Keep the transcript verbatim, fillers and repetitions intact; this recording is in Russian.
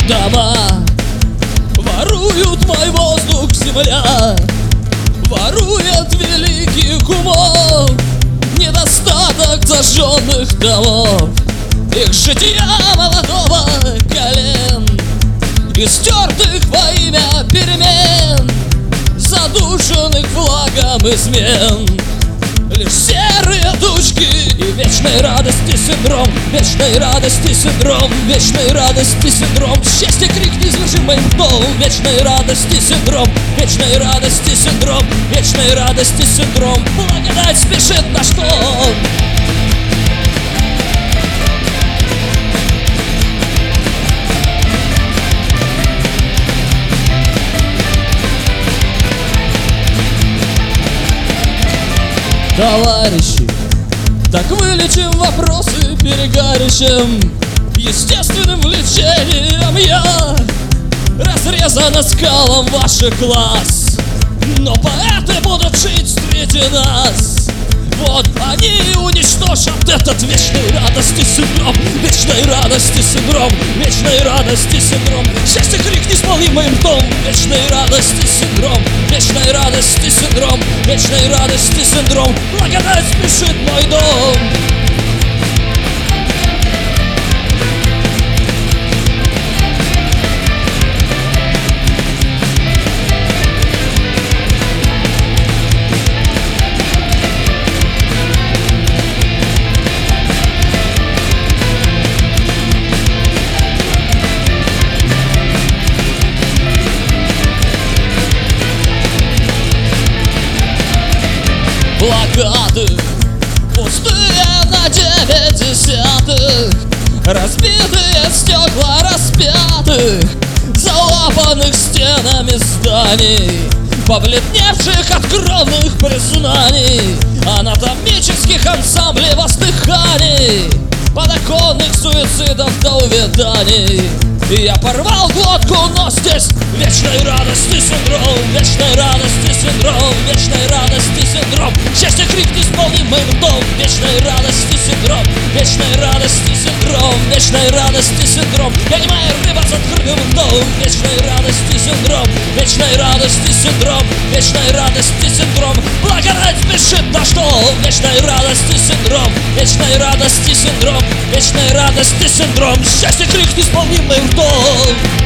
дома, воруют мой воздух земля, ворует великих умов недостаток зажженных домов, их жития молодого колен, истертых во имя перемен, задушенных влагом измен. Лишь серые тучки и вечной радости синдром, вечной радости синдром, вечной радости синдром. Счастье крик неизвержимый дом, вечной радости синдром, вечной радости синдром, вечной радости синдром. Благодать спешит на что? Товарищи, так вылечим вопросы перегарищем, естественным влечением я разрезана скалом ваших глаз, но поэты будут жить среди нас. Вот они уничтожат этот вечной радости синдром, вечной радости синдром, вечной радости синдром. Счастье крик неисполнимый ртом, вечной радости синдром, вечной радости синдром, вечной радости синдром. Благодать спешит мой дом. Плакаты пустые на девять десятых, разбитые стекла распятых, залапанных стенами зданий, побледневших от кровных признаний, анатомических ансамблей воздыханий, подоконных суицидов до увяданий. Я порвал глотку, но здесь вечной радости синдром, вечной радости синдром, вечной радости синдром. Счастье крик неисполнимый ртом, вечной радости синдром, вечной радости синдром, вечной радости синдром. Я не моя рыба с открытым ртом, вечной радости синдром, вечной радости синдром, вечной радости синдром. Благодать спешит на что? Вечной радости синдром, вечной радости синдром, вечной радости синдром. Счастье крик неисполнимый ртом.